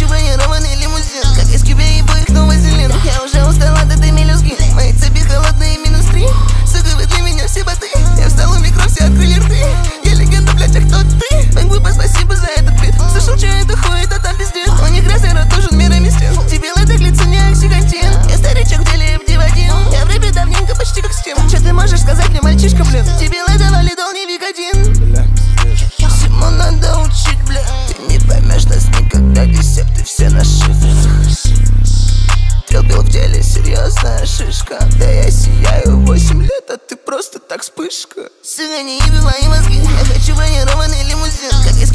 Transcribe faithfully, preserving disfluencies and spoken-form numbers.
хочу бронированный лимузин, как из Кюбе и их вазелин. Я уже устала от этой мелюзги, мои цепи холодные минус три. Сука, вы для меня все боты, я встал у микро, все открыли рты. Я легенда, блядь, а кто ты? Бэнгбупа, спасибо за этот бит. Слышал, что это хуй, это там пиздец. У них размер нужен мирами стен. Тебе это лицо не оксигантин. Я старичок в деле в дивадин. Я в рэпе давненько, почти как Стим. Че ты можешь сказать мне, мальчишка, блин? Тебе это валидол не Викодин. Всему надо учить, бля. Ты не поймешь нас никогда, десепты все на шифрах. Трилбил в деле серьезная шишка. Да я сияю восемь лет, а ты просто так вспышка. Сука, не еби мои мозги. Я хочу бронированный лимузин, как из